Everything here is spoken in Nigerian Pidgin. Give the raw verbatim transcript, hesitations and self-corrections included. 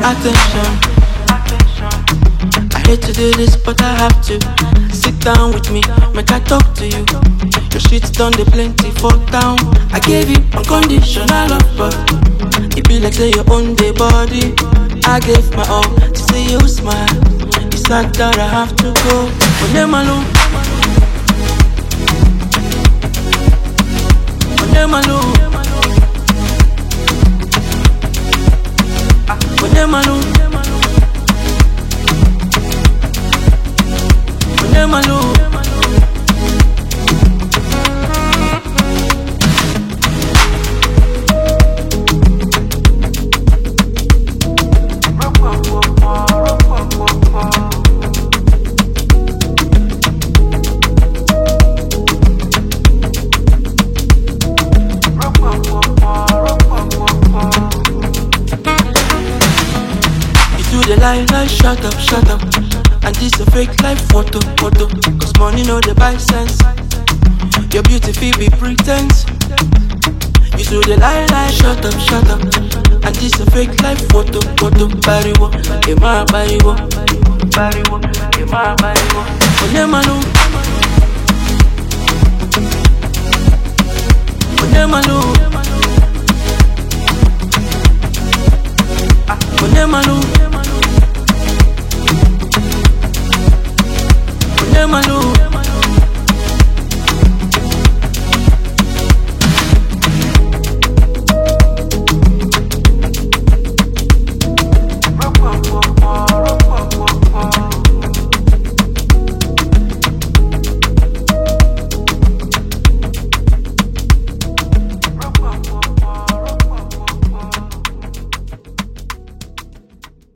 Attention, I hate to do this, but I have to. Sit down with me, make I talk to you. Your shit's done the plenty for town. I gave you unconditional love, but it be like say you own the body. I gave my all to see you smile. It's sad that I have to go. When them alone, when them alone, when them alone, when them alone. The lie, lie, shut up, shut up. And this a fake life photo, photo. Cause money know the buy sense. Your beauty feel be pretense. You do the lie, lie, shut up, shut up. And this a fake life photo, photo. Bariwo, ema bariwo, bariwo, ema bariwo. Onyemalo, onyemalo.